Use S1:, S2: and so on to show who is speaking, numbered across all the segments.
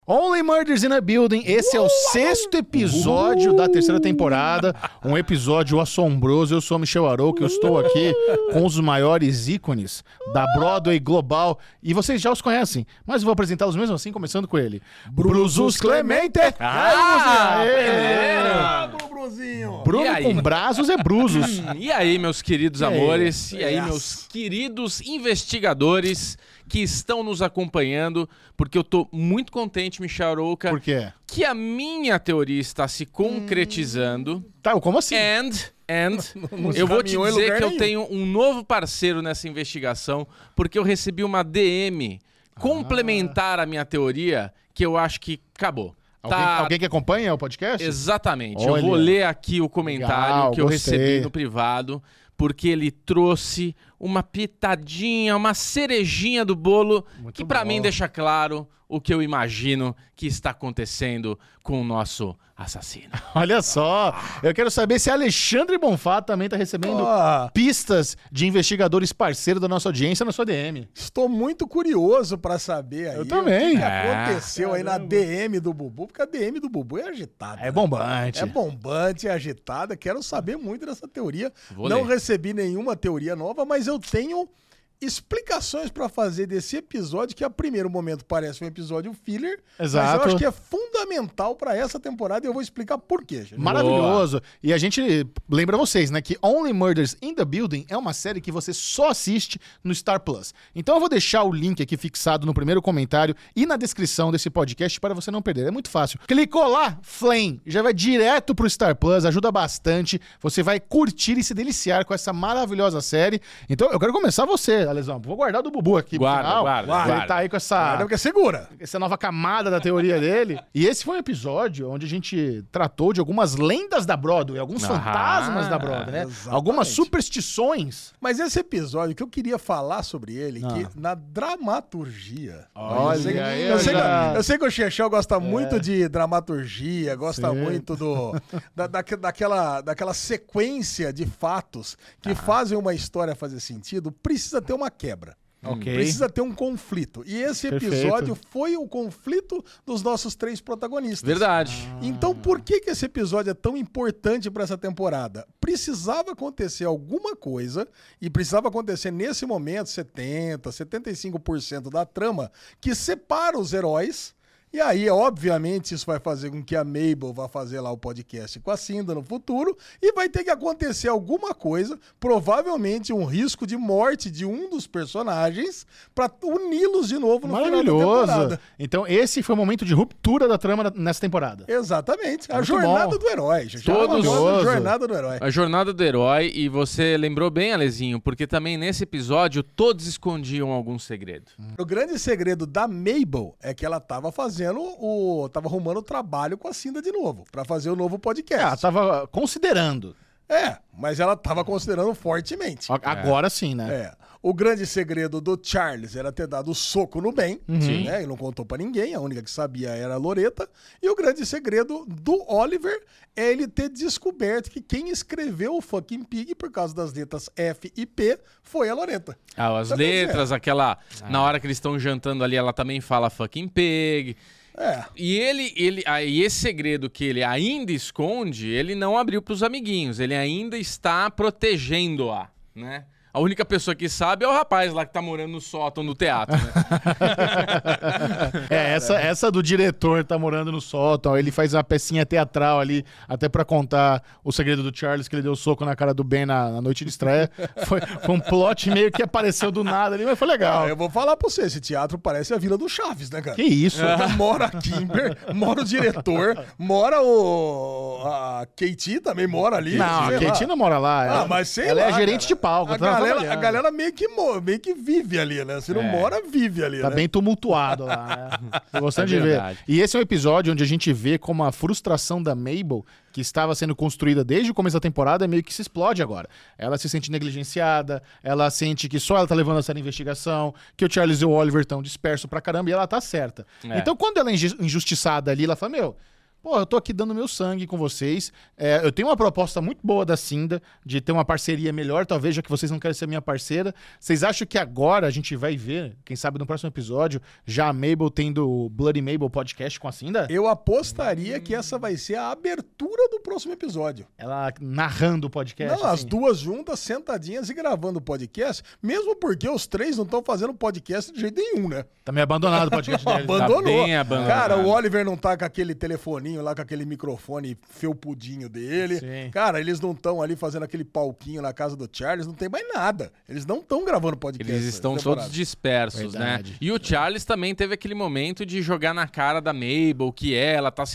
S1: Only Murders in a Building, esse é o 6º episódio da 3ª temporada, um episódio assombroso. Eu sou o Michel Arouca, eu estou aqui com os maiores ícones da Broadway global, e vocês já os conhecem, mas eu vou apresentá-los mesmo assim, começando com ele. Bruzus Clemente!
S2: Bruzinho!
S1: Bruno com Brazos é Bruzos.
S3: E aí, meus queridos amores, e aí, meus queridos investigadores que estão nos acompanhando, porque eu tô muito contente, Michel Arouca.
S1: Por quê?
S3: Que a minha teoria está se concretizando.
S1: Tá, como assim?
S3: Eu vou te dizer que eu tenho um novo parceiro nessa investigação, porque eu recebi uma DM complementar a minha teoria, que eu acho que acabou.
S1: Alguém que acompanha o podcast?
S3: Exatamente.
S1: Olha.
S3: Eu vou ler aqui o comentário
S1: Legal,
S3: que eu
S1: gostei.
S3: recebi no privado, porque ele trouxe uma pitadinha, uma cerejinha do bolo,
S1: Muito
S3: que pra
S1: bom.
S3: mim deixa claro o que eu imagino que está acontecendo com o nosso assassino.
S1: Olha só, eu quero saber se Alexandre Bonfá também tá recebendo pistas de investigadores parceiros da nossa audiência na sua DM.
S2: Estou muito curioso pra saber aí
S1: Eu também.
S2: o que aconteceu aí na DM do Bubu, porque a DM do Bubu é agitada.
S1: É bombante.
S2: É bombante, é agitada. Quero saber muito dessa teoria.
S3: Vou
S2: Não
S3: ler.
S2: recebi nenhuma teoria nova, mas eu tenho explicações pra fazer desse episódio, que a primeiro momento parece um episódio filler,
S1: Exato.
S2: mas eu acho que é fundamental pra essa temporada e eu vou explicar por quê. Gente.
S1: Maravilhoso. E a gente lembra vocês, né, que Only Murders in the Building é uma série que você só assiste no Star Plus. Então eu vou deixar o link aqui fixado no primeiro comentário e na descrição desse podcast para você não perder. É muito fácil. Clicou lá, Flame, já vai direto pro Star Plus, ajuda bastante. Você vai curtir e se deliciar com essa maravilhosa série. Então eu quero começar você, Alesão. Vou guardar do Bubu aqui.
S3: Guarda.
S1: Ele tá aí com essa
S2: Porque segura.
S1: nova camada da teoria dele. E esse foi um episódio onde a gente tratou de algumas lendas da Broadway, alguns fantasmas da Broadway, né?
S2: exatamente.
S1: Algumas superstições.
S2: Mas esse episódio que eu queria falar sobre ele, que na dramaturgia.
S1: Olha,
S2: Eu sei que o Chechel gosta muito de dramaturgia, gosta
S1: Sim.
S2: muito daquela sequência de fatos que fazem uma história fazer sentido. Precisa ter uma quebra.
S1: Ok.
S2: Precisa ter um conflito. E esse episódio foi o conflito dos nossos 3 protagonistas.
S3: Verdade.
S2: Então, por que esse episódio é tão importante para essa temporada? Precisava acontecer alguma coisa, e precisava acontecer nesse momento, 75% da trama, que separa os heróis. E aí, obviamente, isso vai fazer com que a Mabel vá fazer lá o podcast com a Cinda no futuro, e vai ter que acontecer alguma coisa, provavelmente um risco de morte de um dos personagens, para uni-los de novo no final da
S1: Maravilhoso.
S2: temporada.
S1: Então esse foi o momento de ruptura da trama nessa temporada.
S2: Exatamente. A
S1: Muito
S2: jornada
S1: bom.
S2: do herói. Já
S3: Todos-
S2: chamamos de jornada do herói.
S3: A jornada do herói, e você lembrou bem, Alezinho, porque também nesse episódio todos escondiam algum segredo.
S2: O grande segredo da Mabel é que ela tava tava arrumando o trabalho com a Cinda de novo, pra fazer o novo podcast.
S1: Ela tava considerando.
S2: Mas ela tava considerando fortemente.
S1: Agora sim, né?
S2: O grande segredo do Charles era ter dado o soco no Ben, né? Ele não contou pra ninguém, a única que sabia era a Loretta. E o grande segredo do Oliver é ele ter descoberto que quem escreveu o fucking Pig, por causa das letras F e P, foi a Loretta.
S3: As
S2: Tá
S3: letras, aquela... Na hora que eles estão jantando ali, ela também fala fucking pig. E e esse segredo que ele ainda esconde, ele não abriu pros amiguinhos. Ele ainda está protegendo-a, né? A única pessoa que sabe é o rapaz lá que tá morando no sótão do teatro, né?
S1: Essa do diretor tá morando no sótão, ele faz uma pecinha teatral ali, até pra contar o segredo do Charles, que ele deu soco na cara do Ben na noite de estreia. Foi um plot meio que apareceu do nada ali, mas foi legal.
S2: Eu vou falar pra você, esse teatro parece a Vila do Chaves, né, cara?
S1: Que isso?
S2: Mora a Kimber, mora o diretor, mora a Katie também mora ali.
S1: Não, a
S2: sei lá.
S1: Katie não mora lá.
S2: Mas sei
S1: ela
S2: lá,
S1: é gerente
S2: cara.
S1: de palco.
S2: A galera meio que vive ali, né? Se não mora, vive ali,
S1: Tá
S2: né?
S1: bem tumultuado lá, né? Tô gostando de ver.
S3: verdade.
S1: E esse é um episódio onde a gente vê como a frustração da Mabel, que estava sendo construída desde o começo da temporada, meio que se explode agora. Ela se sente negligenciada, ela sente que só ela tá levando a sério a investigação, que o Charles e o Oliver estão dispersos pra caramba, e ela tá certa. Então, quando ela é injustiçada ali, ela fala, pô, eu tô aqui dando meu sangue com vocês. Eu tenho uma proposta muito boa da Cinda, de ter uma parceria melhor, talvez, já que vocês não querem ser minha parceira. Vocês acham que agora a gente vai ver, quem sabe no próximo episódio, já a Mabel tendo o Bloody Mabel podcast com a Cinda?
S2: Eu apostaria que essa vai ser a abertura do próximo episódio.
S1: Ela narrando o podcast?
S2: Não, as duas juntas, sentadinhas e gravando o podcast, mesmo porque os três não estão fazendo podcast de jeito nenhum, né?
S1: Tá meio abandonado o podcast deles.
S2: Abandonou.
S3: Tá bem abandonado.
S2: Cara, o Oliver não tá com aquele telefoninho lá, com aquele microfone felpudinho dele.
S1: Sim.
S2: Cara, eles não estão ali fazendo aquele palquinho na casa do Charles, não tem mais nada. Eles não estão gravando podcast.
S3: Eles estão todos dispersos,
S1: Verdade.
S3: né? E o Charles também teve aquele momento de jogar na cara da Mabel que ela tá se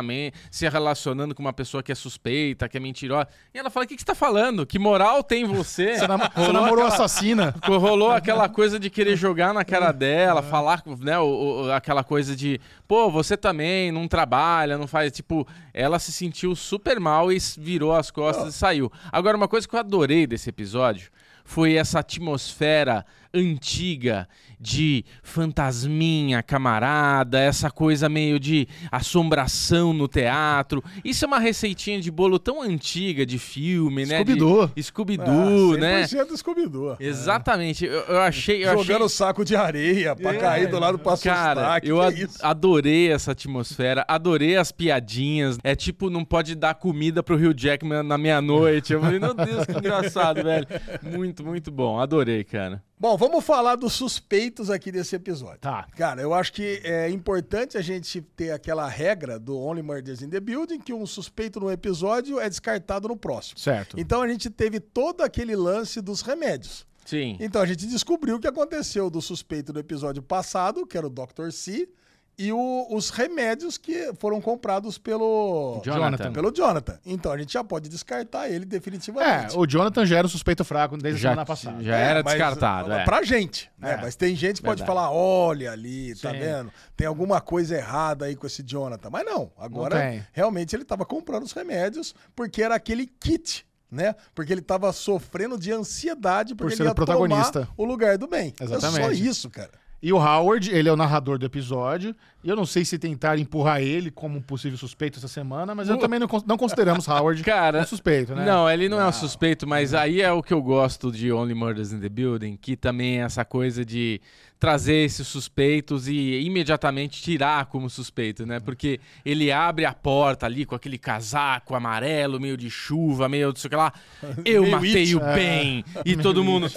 S3: relacionando com uma pessoa que é suspeita, que é mentirosa. E ela fala, o que você tá falando? Que moral tem você?
S1: Você namorou assassina.
S3: Rolou aquela coisa de querer jogar na cara dela, falar, né, aquela coisa de, pô, você também não trabalha, não faz, tipo, ela se sentiu super mal e virou as costas e saiu. Agora, uma coisa que eu adorei desse episódio foi essa atmosfera antiga de fantasminha, camarada, essa coisa meio de assombração no teatro. Isso é uma receitinha de bolo tão antiga de filme, né?
S1: Scooby-Doo.
S3: Scooby-Doo, né?
S2: 100% Scooby-Doo.
S3: Exatamente. Eu achei...
S2: Jogando saco de areia pra cair do lado pra assustar.
S3: Cara, eu adorei essa atmosfera, adorei as piadinhas. É tipo, não pode dar comida pro Hugh Jackman na meia-noite. Eu falei, meu Deus, que engraçado, velho. Muito, muito bom. Adorei, cara.
S2: Bom, vamos falar dos suspeitos aqui desse episódio.
S1: Tá.
S2: Cara, eu acho que é importante a gente ter aquela regra do Only Murders in the Building, que um suspeito no episódio é descartado no próximo.
S1: Certo.
S2: Então a gente teve todo aquele lance dos remédios.
S3: Sim.
S2: Então a gente descobriu o que aconteceu do suspeito no episódio passado, que era o Dr. C, e os remédios que foram comprados pelo Jonathan. Então a gente já pode descartar ele definitivamente.
S1: O Jonathan já era o suspeito fraco desde a semana passada.
S3: Já era descartado.
S2: Pra gente, né? Mas tem gente que pode falar, olha ali, tá vendo? Tem alguma coisa errada aí com esse Jonathan. Mas não, agora realmente ele tava comprando os remédios porque era aquele kit, né? Porque ele tava sofrendo de ansiedade porque ele ia
S1: protagonista.
S2: tomar o lugar do bem.
S1: Exatamente.
S2: É só isso, cara.
S1: E o Howard, ele é o narrador do episódio. E eu não sei se tentaram empurrar ele como um possível suspeito essa semana, mas eu também não consideramos Howard
S3: como
S1: suspeito, né?
S3: Não, ele não é um suspeito, mas aí é o que eu gosto de Only Murders in the Building, que também é essa coisa de trazer esses suspeitos e imediatamente tirar como suspeito, né? Porque ele abre a porta ali com aquele casaco amarelo, meio de chuva, meio de sei lá. Eu matei o bem. E todo mundo...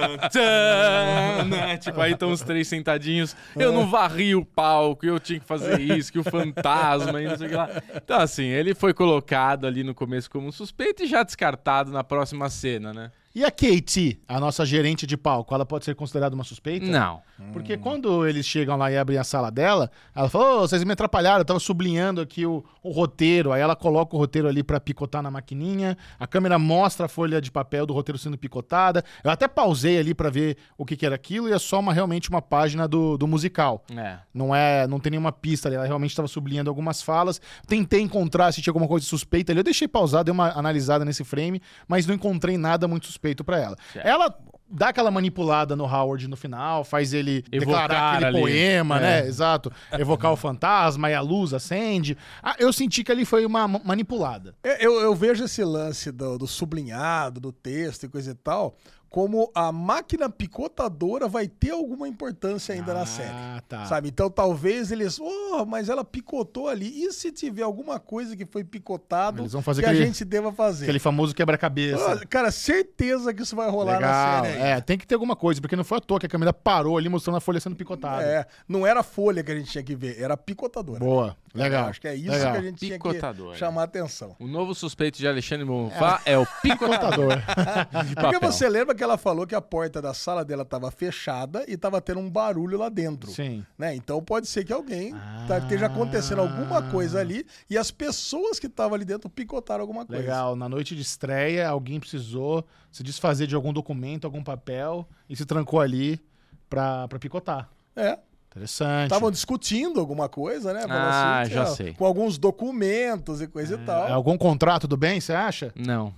S3: né? Tipo, aí estão os três sentadinhos. Eu não varri o palco, eu tinha que fazer isso, que o fantasma e não sei o que lá. Então, assim, ele foi colocado ali no começo como suspeito e já descartado na próxima cena, né?
S1: E a Katie, a nossa gerente de palco, ela pode ser considerada uma suspeita?
S3: Não.
S1: Porque quando eles chegam lá e abrem a sala dela, ela fala, vocês me atrapalharam, eu tava sublinhando aqui o roteiro. Aí ela coloca o roteiro ali pra picotar na maquininha, a câmera mostra a folha de papel do roteiro sendo picotada. Eu até pausei ali pra ver o que era aquilo e é só realmente uma página do musical. Não tem nenhuma pista ali, ela realmente estava sublinhando algumas falas. Tentei encontrar se tinha alguma coisa suspeita ali, eu deixei pausado, dei uma analisada nesse frame, mas não encontrei nada muito suspeito pra ela. Ela dá aquela manipulada no Howard no final, faz ele declarar aquele poema, né? Exato. Evocar o fantasma e a luz acende. Eu senti que ali foi uma manipulada.
S2: Eu vejo esse lance do sublinhado, do texto e coisa e tal, como a máquina picotadora vai ter alguma importância ainda na série.
S1: Tá.
S2: Sabe? Então talvez eles... mas ela picotou ali. E se tiver alguma coisa que foi picotado
S1: eles vão fazer
S2: que a gente deva fazer?
S1: Aquele famoso quebra-cabeça.
S2: Cara, certeza que isso vai rolar na série aí.
S1: Tem que ter alguma coisa, porque não foi à toa que a câmera parou ali mostrando a folha sendo picotada.
S2: Não era a folha que a gente tinha que ver, era a picotadora.
S1: Boa, legal.
S2: Acho que é isso que a gente tinha que chamar a atenção.
S3: O novo suspeito de Alexandre Bonfá é o picotador.
S2: Porque você lembra que ela falou que a porta da sala dela estava fechada e estava tendo um barulho lá dentro.
S1: Sim.
S2: Né? Então pode ser que alguém esteja acontecendo alguma coisa ali e as pessoas que estavam ali dentro picotaram alguma coisa.
S1: Legal. Na noite de estreia, alguém precisou se desfazer de algum documento, algum papel e se trancou ali pra picotar. Interessante.
S2: Estavam discutindo alguma coisa, né?
S3: Já sei.
S2: Com alguns documentos e coisa e tal.
S1: Algum contrato do bem, você acha?
S3: Não.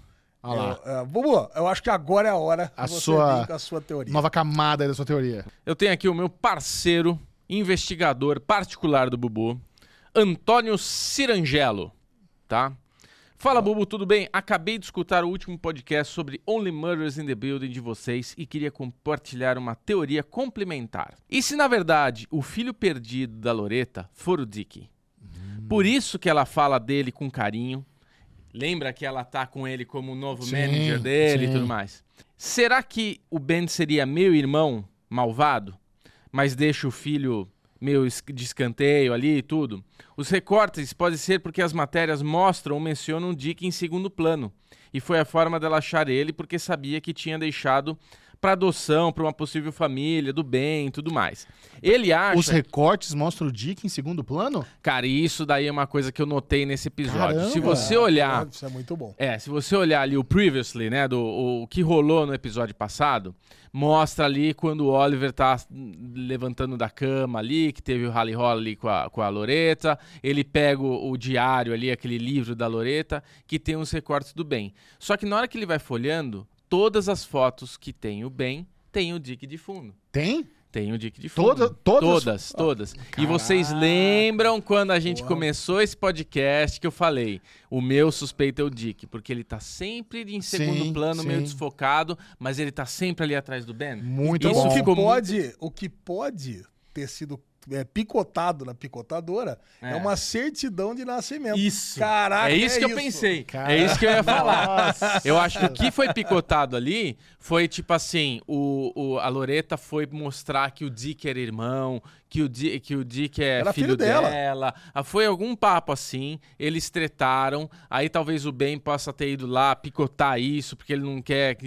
S2: Bubu, eu acho que agora é a hora de você vir com a sua teoria.
S1: Nova camada da sua teoria.
S3: Eu tenho aqui o meu parceiro, investigador particular do Bubu, Antônio Cirangelo, tá? Fala, Bubu, tudo bem? Acabei de escutar o último podcast sobre Only Murders in the Building de vocês e queria compartilhar uma teoria complementar. E se, na verdade, o filho perdido da Loretta for o Dick? Por isso que ela fala dele com carinho. Lembra que ela tá com ele como o novo manager dele e tudo mais. Será que o Ben seria meu irmão malvado, mas deixa o filho meio de escanteio ali e tudo? Os recortes podem ser porque as matérias mostram ou mencionam o Dick em segundo plano. E foi a forma dela achar ele porque sabia que tinha deixado para adoção, para uma possível família, do bem e tudo mais. Ele acha...
S1: Os recortes mostram o Dick em segundo plano?
S3: Cara, e isso daí é uma coisa que eu notei nesse episódio.
S1: Caramba!
S3: Se você olhar...
S2: Isso é muito bom.
S3: Se você olhar ali o previously, né, o que rolou no episódio passado, mostra ali quando o Oliver tá levantando da cama ali, que teve o rally roll ali com a Loretta, ele pega o diário ali, aquele livro da Loretta, que tem os recortes do Ben. Só que na hora que ele vai folhando, todas as fotos que tem o Ben, tem o Dick de fundo.
S1: Tem?
S3: Tem o Dick de fundo. Todas. E vocês lembram quando a gente começou esse podcast que eu falei, o meu suspeito é o Dick, porque ele tá sempre em segundo plano, meio desfocado, mas ele tá sempre ali atrás do Ben.
S1: Muito
S2: então,
S1: bom.
S2: O que pode ter sido picotado na picotadora é uma certidão de nascimento.
S3: Isso.
S2: Caraca,
S3: é isso que eu pensei. Caraca. É isso que eu ia falar. Nossa. Eu acho que o que foi picotado ali foi tipo assim, a Loretta foi mostrar que o Dick era irmão, que o Dick era filho dela. Foi algum papo assim, eles tretaram, aí talvez o Ben possa ter ido lá picotar isso, porque ele não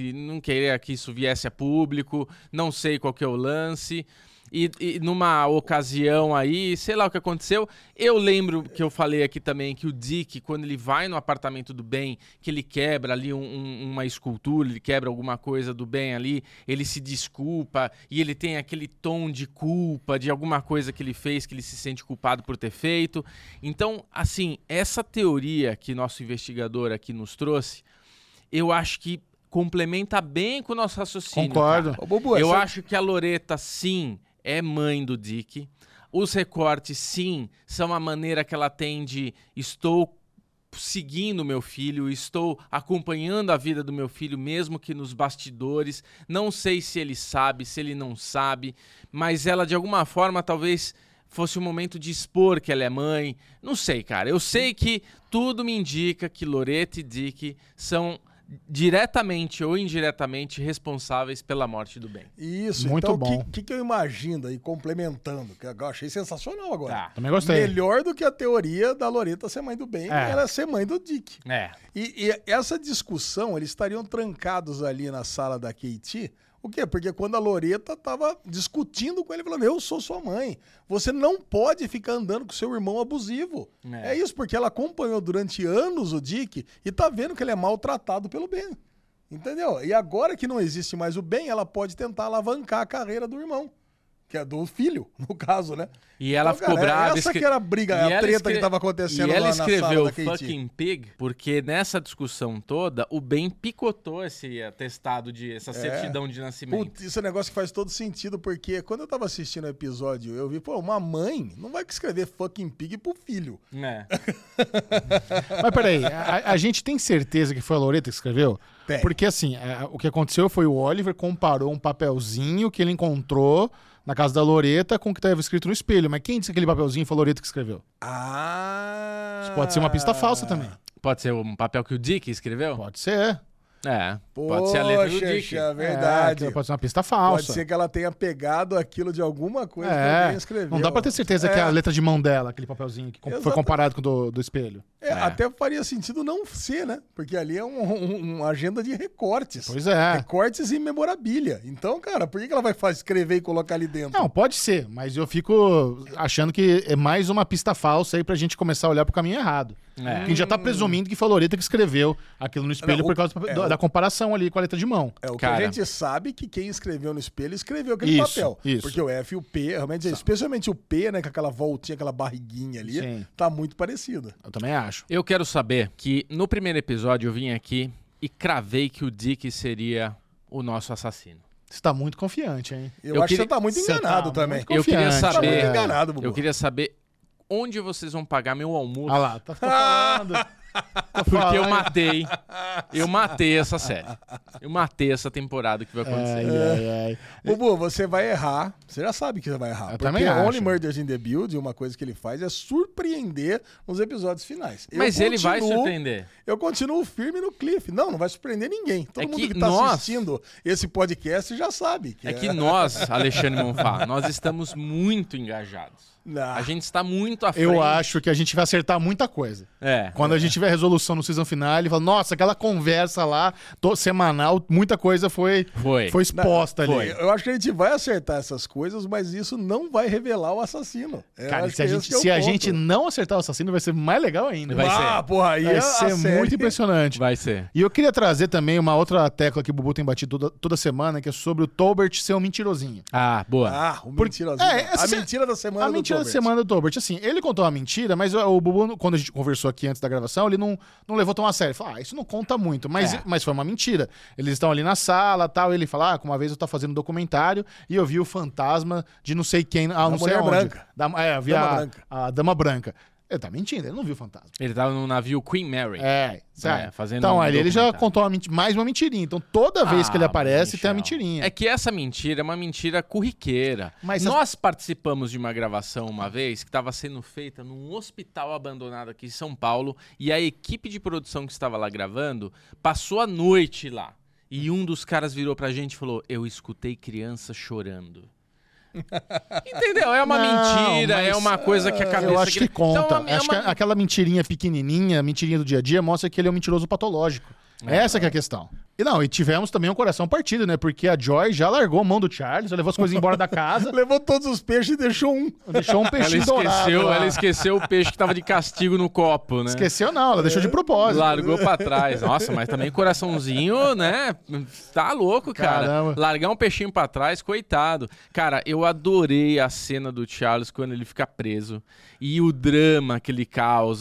S3: queria que isso viesse a público, não sei qual que é o lance. E numa ocasião aí, sei lá o que aconteceu, eu lembro que eu falei aqui também que o Dick, quando ele vai no apartamento do Ben, que ele quebra ali uma escultura, ele quebra alguma coisa do Ben ali, ele se desculpa e ele tem aquele tom de culpa de alguma coisa que ele fez, que ele se sente culpado por ter feito. Então, assim, essa teoria que nosso investigador aqui nos trouxe, eu acho que complementa bem com o nosso raciocínio.
S1: Concordo.
S2: Ô, Bubu,
S3: eu acho que a Loretta, sim, é mãe do Dick. Os recortes, sim, são a maneira que ela tem de estou seguindo meu filho, estou acompanhando a vida do meu filho, mesmo que nos bastidores. Não sei se ele sabe, se ele não sabe, mas ela, de alguma forma, talvez fosse o momento de expor que ela é mãe. Não sei, cara. Eu sei que tudo me indica que Loretta e Dick são diretamente ou indiretamente responsáveis pela morte do Ben.
S2: Isso,
S1: muito
S2: então
S1: bom.
S2: O que eu imagino aí, complementando, que eu achei sensacional agora.
S3: Tá.
S1: Também gostei.
S2: Melhor do que a teoria da Loretta ser mãe do Ben, era ser mãe do Dick. E essa discussão, eles estariam trancados ali na sala da Katie. O quê? Porque quando a Loretta tava discutindo com ele, falando, eu sou sua mãe, você não pode ficar andando com seu irmão abusivo. É isso, porque ela acompanhou durante anos o Dick e tá vendo que ele é maltratado pelo Ben. Entendeu? E agora que não existe mais o Ben, ela pode tentar alavancar a carreira do irmão. Que é do filho, no caso, né?
S3: E ela ficou brava.
S2: Essa que era a briga, a treta que tava acontecendo lá na sala da Katie. E ela escreveu
S3: fucking pig, porque nessa discussão toda, o Ben picotou esse atestado, essa certidão de nascimento.
S2: Putz, isso é um negócio que faz todo sentido, porque quando eu tava assistindo o episódio, eu vi, uma mãe não vai escrever fucking pig pro filho.
S1: Mas peraí, a gente tem certeza que foi a Loretta que escreveu?
S2: Tem.
S1: Porque assim, o que aconteceu foi o Oliver comparou um papelzinho que ele encontrou na casa da Loretta com o que estava escrito no espelho. Mas quem disse que aquele papelzinho foi a Loretta que escreveu? Isso pode ser uma pista falsa também.
S3: Pode ser um papel que o Dick escreveu?
S1: Pode ser.
S3: Pode ser a letra do Dick.
S2: É verdade.
S1: Pode ser uma pista falsa.
S2: Pode ser que ela tenha pegado aquilo de alguma coisa que alguém escreveu.
S1: Não dá pra ter certeza que é a letra de mão dela, aquele papelzinho que foi comparado com o do espelho.
S2: Até faria sentido não ser, né? Porque ali é uma agenda de recortes.
S1: Pois é.
S2: Recortes e memorabilia. Então, cara, por que ela vai escrever e colocar ali dentro?
S1: Não, pode ser, mas eu fico achando que é mais uma pista falsa aí pra gente começar a olhar pro caminho errado. Quem já tá presumindo que foi a Loretta que escreveu aquilo no espelho por causa da comparação ali com a letra de mão.
S2: O que a gente sabe que quem escreveu no espelho escreveu aquele papel. Porque o F e o P, realmente, especialmente o P, né, com aquela voltinha, aquela barriguinha ali, tá muito parecido.
S1: Eu também acho.
S3: Eu quero saber que no primeiro episódio eu vim aqui e cravei que o Dick seria o nosso assassino.
S1: Você tá muito confiante, hein?
S2: Eu acho que você tá muito enganado também.
S3: Eu queria saber.
S2: Tá muito enganado, Bubu.
S3: Eu queria saber onde vocês vão pagar meu almoço.
S1: Ah lá, tá falando.
S3: Porque eu matei essa série. Eu matei essa temporada que vai acontecer.
S2: Bubu, você vai errar. Você já sabe que você vai errar.
S1: Eu
S2: porque
S1: também acho.
S2: Only Murders in the Building, uma coisa que ele faz é surpreender nos episódios finais.
S3: Mas ele vai surpreender.
S2: Eu continuo firme no Cliff. Não vai surpreender ninguém. Todo mundo que tá assistindo esse podcast já sabe.
S3: Que nós, Alexandre Monfá, nós estamos muito engajados. A gente está muito à frente.
S1: Eu acho que a gente vai acertar muita coisa. Quando a gente tiver resolução no season final, ele fala, nossa, aquela conversa lá, semanal, muita coisa foi exposta ali.
S2: Eu acho que a gente vai acertar essas coisas, mas isso não vai revelar o assassino.
S1: Cara, se a gente não acertar o assassino, vai ser mais legal ainda.
S2: Vai
S1: ser muito impressionante.
S3: Vai ser.
S1: E eu queria trazer também uma outra tecla que o Bubu tem batido toda semana, que é sobre o Tolbert ser um mentirosinho.
S3: Boa.
S2: O mentirosinho. A mentira da semana do Tolbert.
S1: Da semana do Tolbert. Assim, ele contou uma mentira, mas o Bubu, quando a gente conversou aqui antes da gravação, ele não levou tão a sério. Ele falou, isso não conta muito, mas foi uma mentira. Eles estão ali na sala e tal, ele fala, como uma vez eu tava fazendo um documentário e eu vi o fantasma de não sei quem, não sei onde.
S2: Branca.
S1: Eu vi a Dama Branca. Ele tá mentindo, ele não viu o fantasma.
S3: Ele tava no navio Queen Mary. Fazendo
S1: então, ele já contou mais uma mentirinha. Então, toda vez que ele aparece, tem a mentirinha.
S3: É que essa mentira é uma mentira corriqueira. Mas nós participamos de uma gravação uma vez que estava sendo feita num hospital abandonado aqui em São Paulo e a equipe de produção que estava lá gravando passou a noite lá. E um dos caras virou pra gente e falou, eu escutei criança chorando. Entendeu? É uma mentira, é uma coisa que a cabeça...
S1: Eu acho que conta. Então, acho que aquela mentirinha pequenininha, mentirinha do dia a dia, mostra que ele é um mentiroso patológico. Essa que é a questão. E tivemos também um coração partido, né? Porque a Joy já largou a mão do Charles, já levou as coisas embora da casa.
S2: Levou todos os peixes e deixou um.
S1: Deixou um peixinho dourado.
S3: Ela esqueceu o peixe que tava de castigo no copo, né?
S1: Esqueceu não, ela deixou de propósito.
S3: Largou pra trás. Nossa, mas também coraçãozinho, né? Tá louco, cara. Caramba. Largar um peixinho pra trás, coitado. Cara, eu adorei a cena do Charles quando ele fica preso. E o drama que ele causa,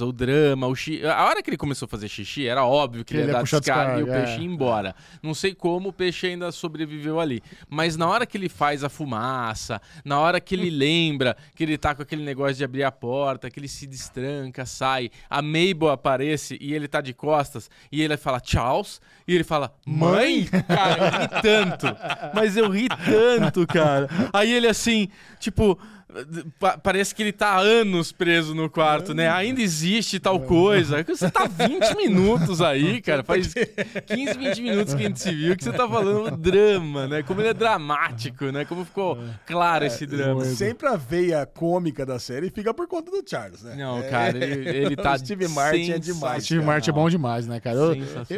S3: a hora que ele começou a fazer xixi, era óbvio que ele ia dar descarga e o peixe ia embora. Não sei como o peixe ainda sobreviveu ali. Mas na hora que ele faz a fumaça, na hora que ele lembra que ele tá com aquele negócio de abrir a porta, que ele se destranca, sai, a Mabel aparece e ele tá de costas e ele fala Charles e ele fala mãe? Cara, eu ri tanto. Mas eu ri tanto, cara. Aí ele assim, tipo... Parece que ele tá há anos preso no quarto, né? Ainda existe tal coisa. Você tá 20 minutos aí, cara. Faz 15, 20 minutos que a gente se viu que você tá falando drama, né? Como ele é dramático, né? Como ficou claro esse drama.
S2: Sempre a veia cômica da série fica por conta do Charles, né?
S3: Não, cara, ele tá...
S2: O Steve Martin é demais.
S1: O Steve Martin é bom demais, né, cara?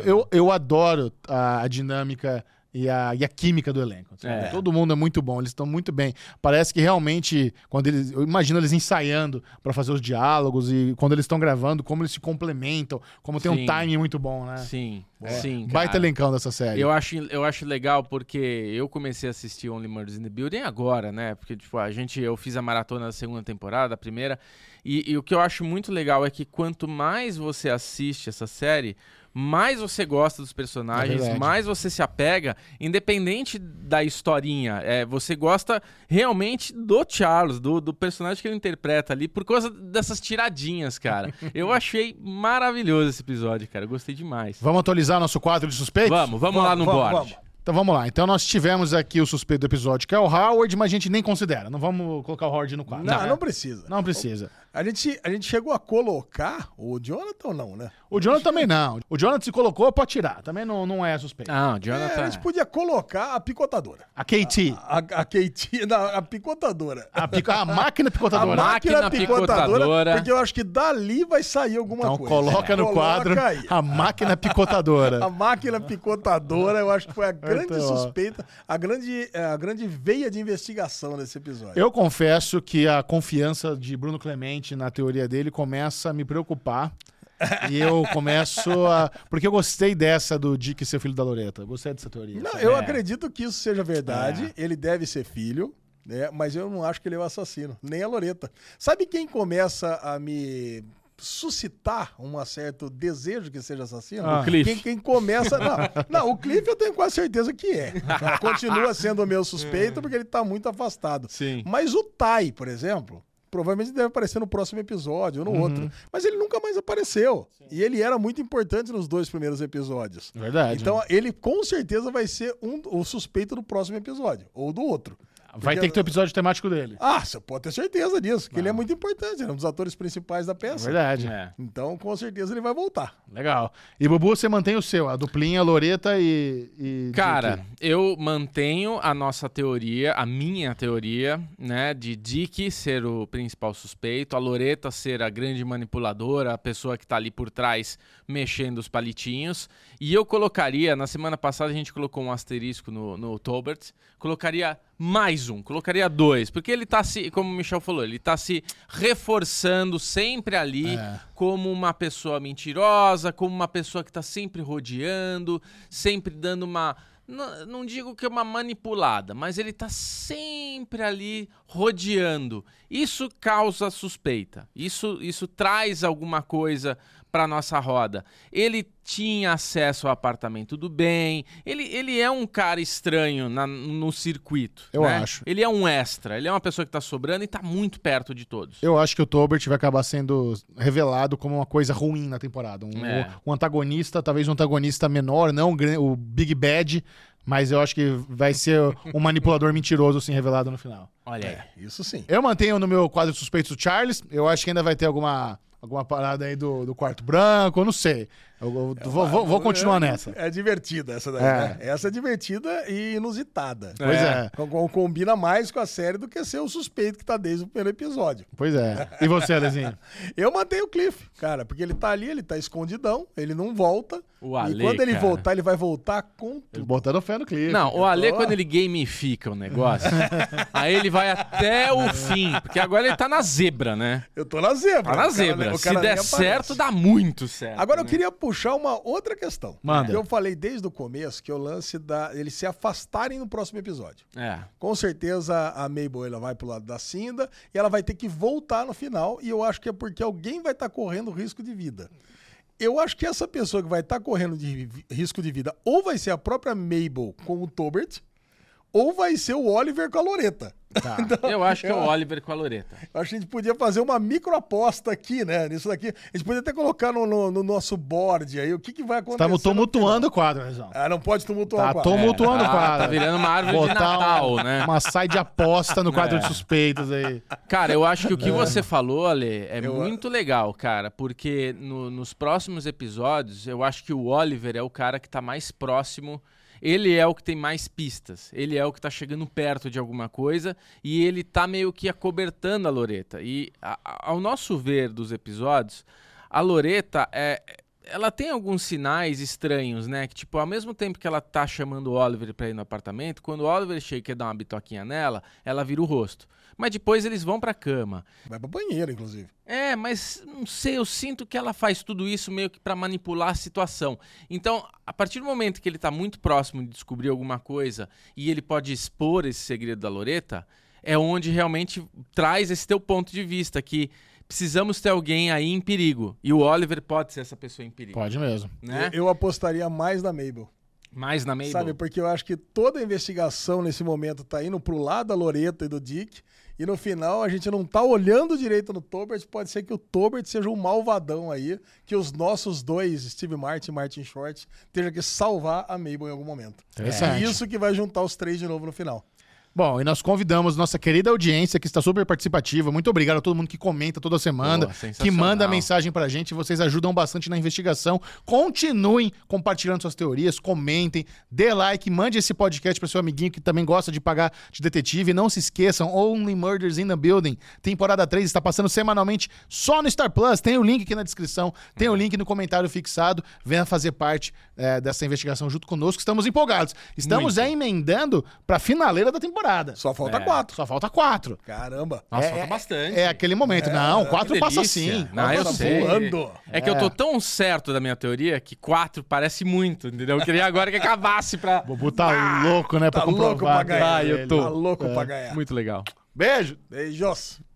S1: Eu adoro a dinâmica... E a química do elenco. Todo mundo é muito bom, eles estão muito bem. Parece que realmente, eu imagino eles ensaiando para fazer os diálogos e quando eles estão gravando, como eles se complementam, como tem um timing muito bom, né?
S3: Sim, sim.
S1: Baita elencão dessa série.
S3: Eu acho legal porque eu comecei a assistir Only Murders in the Building agora, né? Porque, tipo, eu fiz a maratona da segunda temporada, da primeira, e o que eu acho muito legal é que quanto mais você assiste essa série, mais você gosta dos personagens, mais você se apega, independente da historinha. Você gosta realmente do Charles, do personagem que ele interpreta ali, por causa dessas tiradinhas, cara. Eu achei maravilhoso esse episódio, cara. Eu gostei demais.
S1: Vamos atualizar nosso quadro de suspeitos?
S3: Vamos lá no board.
S1: Então vamos lá. Então nós tivemos aqui o suspeito do episódio, que é o Howard, mas a gente nem considera. Não vamos colocar o Howard no quadro.
S2: Não precisa.
S1: Não precisa.
S2: A gente chegou a colocar o Jonathan ou não, né?
S1: O Jonathan também não. O Jonathan se colocou, pode tirar. Também não é suspeito.
S3: Não, o Jonathan...
S2: A gente podia colocar a picotadora.
S1: A KT.
S2: A KT, a picotadora.
S1: A máquina picotadora.
S3: A máquina picotadora.
S2: Porque eu acho que dali vai sair alguma coisa.
S1: Então coloca no quadro aí. A máquina picotadora.
S2: A máquina picotadora, eu acho que foi a grande suspeita, a grande veia de investigação desse episódio.
S1: Eu confesso que a confiança de Bruno Clemente na teoria dele começa a me preocupar. E eu começo a... Porque eu gostei dessa do Dick ser filho da Loretta. Eu gostei dessa teoria.
S2: Não, eu acredito que isso seja verdade. Ele deve ser filho, né? Mas eu não acho que ele é o assassino. Nem a Loretta. Sabe quem começa a me suscitar um certo desejo que seja assassino?
S3: O Cliff.
S2: Quem começa... Não, o Cliff eu tenho quase certeza que é. Continua sendo o meu suspeito porque ele tá muito afastado.
S3: Sim.
S2: Mas o Ty, por exemplo... Provavelmente deve aparecer no próximo episódio ou no outro. Mas ele nunca mais apareceu. Sim. E ele era muito importante nos 2 primeiros episódios.
S1: Verdade.
S2: Então ele com certeza vai ser o suspeito do próximo episódio. Ou do outro.
S1: Vai ter que ter o episódio temático dele.
S2: Você pode ter certeza disso, que ele é muito importante, ele é um dos atores principais da peça.
S1: Verdade.
S2: Então, com certeza, ele vai voltar.
S1: Legal. E, Bubu, você mantém o seu, a duplinha, Loreta e
S3: Cara,
S1: Dick.
S3: eu mantenho a nossa teoria, a minha teoria, né, de Dick ser o principal suspeito, a Loreta ser a grande manipuladora, a pessoa que tá ali por trás mexendo os palitinhos. E eu colocaria, na semana passada a gente colocou um asterisco no Tolbert, colocaria mais um, colocaria 2, porque ele tá se, como o Michel falou, ele tá se reforçando sempre ali como uma pessoa mentirosa, como uma pessoa que tá sempre rodeando, sempre dando uma... Não digo que é uma manipulada, mas ele tá sempre ali rodeando. Isso causa suspeita, isso traz alguma coisa para nossa roda. Ele tinha acesso ao apartamento do bem, ele é um cara estranho no circuito.
S1: Eu
S3: né?
S1: acho.
S3: Ele é um extra, ele é uma pessoa que tá sobrando e tá muito perto de todos.
S1: Eu acho que o Tolbert vai acabar sendo revelado como uma coisa ruim na temporada. Um antagonista, talvez um antagonista menor, não o Big Bad, mas eu acho que vai ser um manipulador mentiroso, assim, revelado no final.
S3: Olha aí.
S2: Isso sim.
S1: Eu mantenho no meu quadro de suspeitos o Charles. Eu acho que ainda vai ter alguma parada aí do quarto branco, eu não sei. Eu vou continuar nessa.
S2: É divertida essa daí, né? Essa é divertida e inusitada.
S1: Pois é.
S2: Combina mais com a série do que ser o suspeito que tá desde o primeiro episódio.
S1: Pois é. E você, Alezinho?
S2: Eu mantenho o Cliff, cara, porque ele tá ali, ele tá escondidão, ele não volta.
S3: O Ale,
S2: e quando ele
S3: cara,
S2: voltar, ele vai voltar com tudo.
S1: Botando fé no Cliff.
S3: Não, o Ale, quando ele gamifica o negócio, aí ele vai até o fim, porque agora ele tá na zebra, né?
S2: Eu tô na zebra.
S3: Tá na zebra. Se der certo, dá muito certo.
S2: Agora eu queria puxar uma outra questão.
S1: Manda.
S2: Eu falei desde o começo que o lance eles se afastarem no próximo episódio. Com certeza a Mabel ela vai pro lado da Cinda e ela vai ter que voltar no final, e eu acho que é porque alguém vai estar correndo risco de vida. Eu acho que essa pessoa que vai estar correndo de risco de vida ou vai ser a própria Mabel com o Tolbert, ou vai ser o Oliver com a Loreta.
S3: Tá. Então, eu acho que é o Oliver com a Loreta.
S2: Eu acho que a gente podia fazer uma microaposta aqui, né? Nisso daqui. A gente podia até colocar no nosso board aí o que vai acontecer.
S1: Estamos tumultuando o quadro, Rezão.
S2: Não pode tumultuar o quadro.
S1: Tá tumultuando o quadro.
S3: Tá virando uma árvore de Natal, né?
S1: Uma side aposta no quadro de suspeitos aí.
S3: Cara, eu acho que o que você falou, Ale, é muito legal, cara, porque nos próximos episódios, eu acho que o Oliver é o cara que tá mais próximo. Ele é o que tem mais pistas, ele é o que tá chegando perto de alguma coisa e ele tá meio que acobertando a Loreta. E ao nosso ver dos episódios, a Loreta ela tem alguns sinais estranhos, né? Que tipo, ao mesmo tempo que ela tá chamando o Oliver pra ir no apartamento, quando o Oliver chega e quer dar uma bitoquinha nela, ela vira o rosto. Mas depois eles vão pra cama.
S2: Vai pra banheiro, inclusive.
S3: Mas não sei, eu sinto que ela faz tudo isso meio que pra manipular a situação. Então, a partir do momento que ele tá muito próximo de descobrir alguma coisa e ele pode expor esse segredo da Loreta, é onde realmente traz esse teu ponto de vista, que precisamos ter alguém aí em perigo. E o Oliver pode ser essa pessoa em perigo.
S1: Pode mesmo.
S3: Né?
S2: Eu apostaria mais na Mabel.
S3: Mais na Mabel?
S2: Sabe, porque eu acho que toda a investigação nesse momento tá indo pro lado da Loreta e do Dick, e no final a gente não tá olhando direito no Tolbert. Pode ser que o Tolbert seja um malvadão aí, que os nossos dois, Steve Martin e Martin Short, tenham que salvar a Mabel em algum momento. É isso que vai juntar os três de novo no final.
S1: Bom, e nós convidamos nossa querida audiência, que está super participativa. Muito obrigado a todo mundo que comenta toda semana, que manda mensagem pra gente. Vocês ajudam bastante na investigação. Continuem compartilhando suas teorias, comentem, dê like, mande esse podcast para seu amiguinho que também gosta de pagar de detetive. Não se esqueçam, Only Murders in the Building, temporada 3, está passando semanalmente só no Star Plus. Tem o link aqui na descrição, tem o link no comentário fixado. Venha fazer parte dessa investigação junto conosco. Estamos empolgados. Estamos já emendando pra finaleira da temporada.
S2: Só falta 4.
S1: Só falta 4.
S2: Caramba.
S3: Nossa, falta bastante.
S1: É aquele momento. Não, 4 passa sim.
S3: Não, eu sei.
S2: Voando.
S3: É que eu tô tão certo da minha teoria que 4 parece muito, entendeu? Eu queria agora que acabasse pra...
S1: O Bubu tá louco, né? Pra
S2: tá
S1: comprovar.
S2: Louco pra ganhar.
S3: Eu tô.
S2: Tá louco pra ganhar.
S3: Muito legal.
S1: Beijo.
S2: Beijos.